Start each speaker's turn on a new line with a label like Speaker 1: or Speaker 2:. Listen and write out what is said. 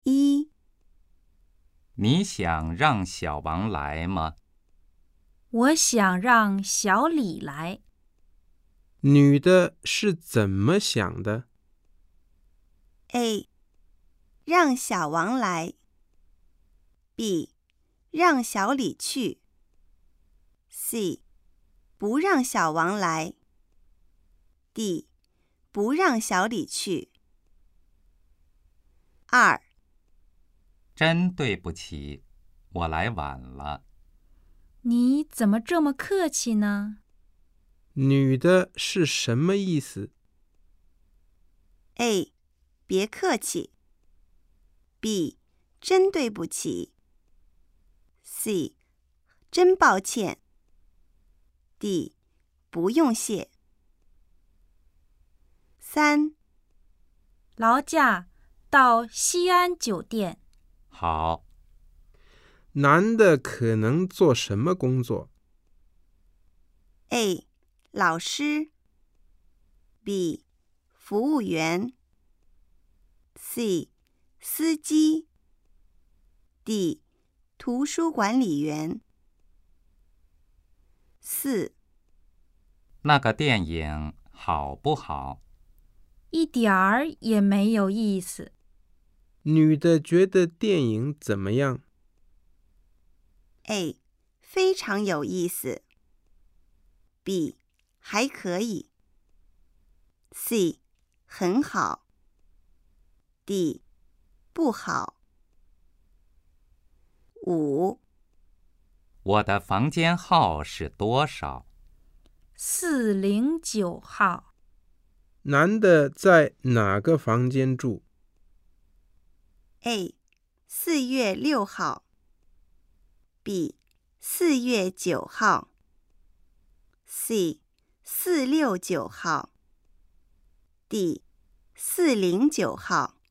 Speaker 1: 1、
Speaker 2: 你想让小王来吗？
Speaker 1: 我想让小李来。
Speaker 3: 女的是怎么想的？
Speaker 4: A. 让小王来 B. 让小李去 C. 不让小王来 D. 不让小李去。2.
Speaker 2: 真对不起，我来晚了。
Speaker 1: 你怎么这么客气呢？
Speaker 3: 女的是什么意思？
Speaker 4: A. 别客气 B. 真对不起 C. 真抱歉 D. 不用谢。3.
Speaker 1: 劳驾到西安酒店。
Speaker 2: 好，
Speaker 3: 男的可能做什么工作？
Speaker 4: A. 老师 B. 服务员 C. 司机 D. 图书管理员。4.
Speaker 2: 那个电影好不好？
Speaker 1: 一点儿也没有意思。
Speaker 3: 女的觉得电影怎么样？
Speaker 4: A. 非常有意思 B. 还可以 C. 很好 D. 不好。5.
Speaker 2: 我的房间号是多少
Speaker 1: 409号。
Speaker 3: 男的在哪个房间住？
Speaker 4: A. 4月6号 B. 4月9号 C. 469号 D. 409号。